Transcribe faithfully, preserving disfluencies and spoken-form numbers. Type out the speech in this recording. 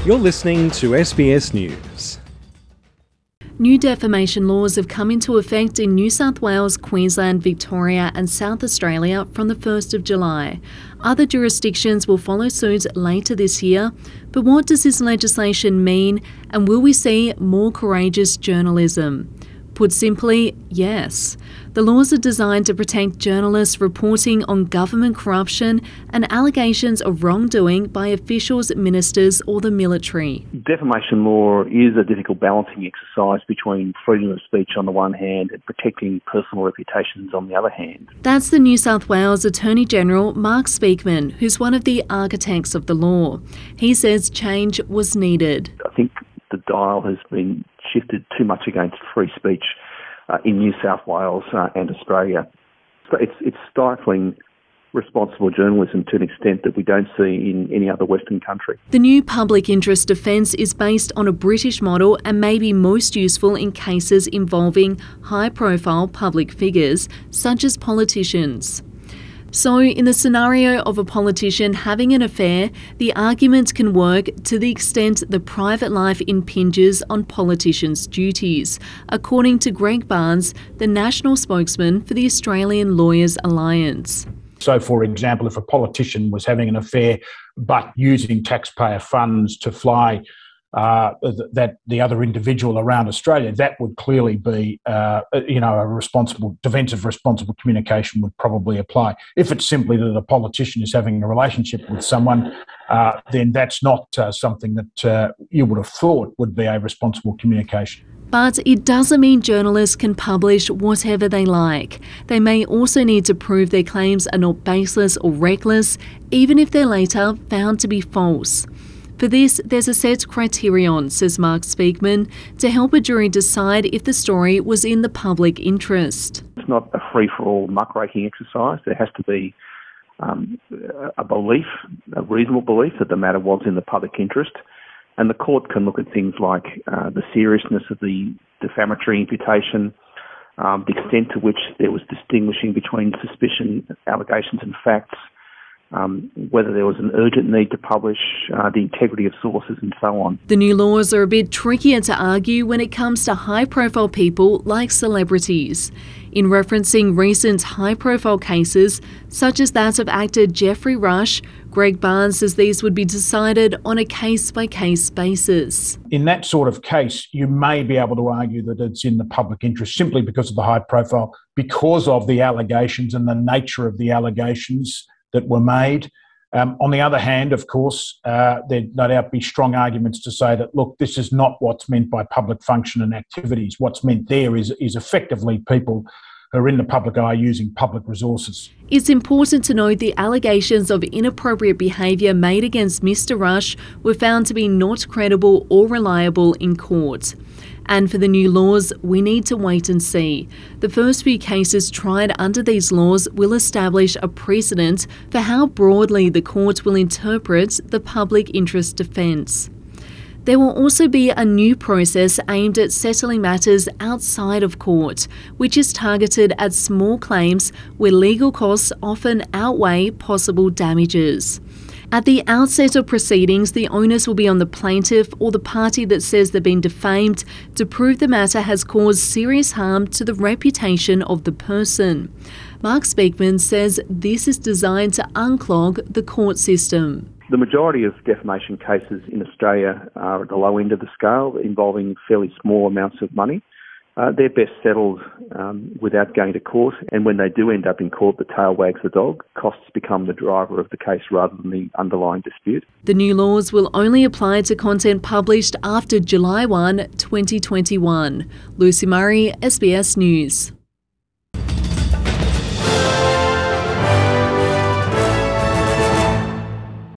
You're listening to S B S News. New defamation laws have come into effect in New South Wales, Queensland, Victoria and South Australia from the first of July. Other jurisdictions will follow suit later this year. But what does this legislation mean, and will we see more courageous journalism? Put simply, yes. The laws are designed to protect journalists reporting on government corruption and allegations of wrongdoing by officials, ministers or the military. Defamation law is a difficult balancing exercise between freedom of speech on the one hand and protecting personal reputations on the other hand. That's the New South Wales Attorney General Mark Speakman, who's one of the architects of the law. He says change was needed. I think the dial has been shifted too much against free speech uh, in New South Wales uh, and Australia. So it's, it's stifling responsible journalism to an extent that we don't see in any other Western country. The new public interest defence is based on a British model and may be most useful in cases involving high-profile public figures, such as politicians. So, in the scenario of a politician having an affair, the argument can work to the extent the private life impinges on politicians' duties, according to Greg Barnes, the national spokesman for the Australian Lawyers Alliance. So, for example, if a politician was having an affair but using taxpayer funds to fly uh, that the other individual around Australia, that would clearly be, uh, you know, a responsible, defensive responsible communication would probably apply. If it's simply that a politician is having a relationship with someone, uh, then that's not uh, something that uh, you would have thought would be a responsible communication. But it doesn't mean journalists can publish whatever they like. They may also need to prove their claims are not baseless or reckless, even if they're later found to be false. For this, there's a set criterion, says Mark Speakman, to help a jury decide if the story was in the public interest. It's not a free-for-all muckraking exercise. There has to be um, a belief, a reasonable belief that the matter was in the public interest. And the court can look at things like uh, the seriousness of the defamatory imputation, um, the extent to which there was distinguishing between suspicion, allegations and facts, um, whether there was an urgent need to publish, uh, the integrity of sources and so on. The new laws are a bit trickier to argue when it comes to high-profile people like celebrities. In referencing recent high-profile cases, such as that of actor Geoffrey Rush, Greg Barnes says these would be decided on a case-by-case basis. In that sort of case, you may be able to argue that it's in the public interest simply because of the high profile, because of the allegations and the nature of the allegations that were made. Um, on the other hand, of course, uh, there'd no doubt be strong arguments to say that, look, this is not what's meant by public function and activities. What's meant there is, is effectively people who are in the public eye using public resources. It's important to note the allegations of inappropriate behaviour made against Mister Rush were found to be not credible or reliable in court. And for the new laws, we need to wait and see. The first few cases tried under these laws will establish a precedent for how broadly the court will interpret the public interest defence. There will also be a new process aimed at settling matters outside of court, which is targeted at small claims where legal costs often outweigh possible damages. At the outset of proceedings, the onus will be on the plaintiff or the party that says they've been defamed to prove the matter has caused serious harm to the reputation of the person. Mark Speakman says this is designed to unclog the court system. The majority of defamation cases in Australia are at the low end of the scale, involving fairly small amounts of money. Uh, they're best settled um, without going to court, and when they do end up in court, the tail wags the dog. Costs become the driver of the case rather than the underlying dispute. The new laws will only apply to content published after July first, twenty twenty-one. Lucy Murray, S B S News.